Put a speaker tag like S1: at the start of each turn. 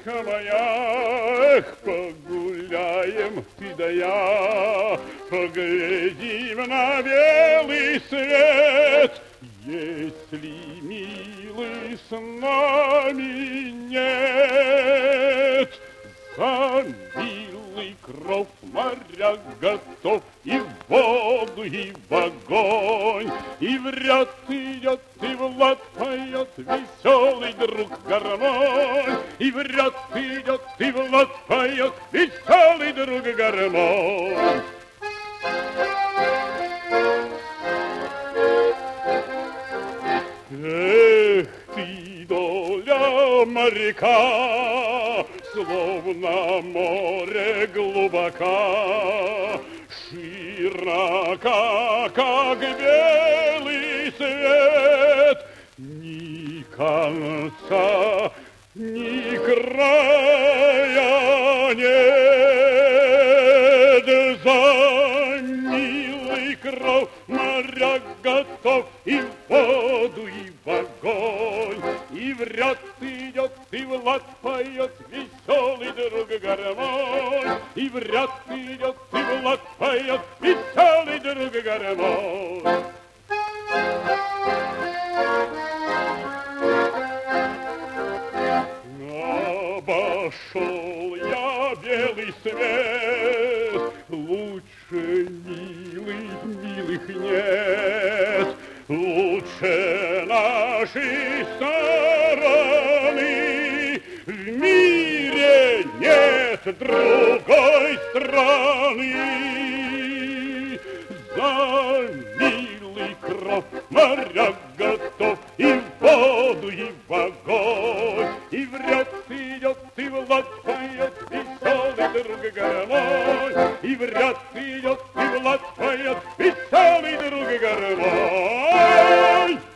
S1: девочка моя, эх, погуляем ты да я, поглядим на белый свет. Если, милый, с нами нет, за милый кров моряк готов и в воду, и в огонь, и в ряд идет, и в лад поет веселый друг гармонь, и в ряд идет, и в лад поет веселый друг гармонь. Эх ты, доля моряка, словно море глубока, широка, как белый свет, ни конца, ни края нет. За милый кров моряк готов и в воду, и в огонь, и в ряд идет, и в лад поет веселый друг гармонь, и в ряд идет, и в лад поет веселый друг гармонь. Обошел я белый свет, лучше милых нет, лучше нашей стороны в мире нет другой страны. За милый кров моряк готов и в воду, и в огонь, и в ряд идет, и в лад поет веселый друг гармонь, и в ряд идет, и в лад поет веселый друг гармонь.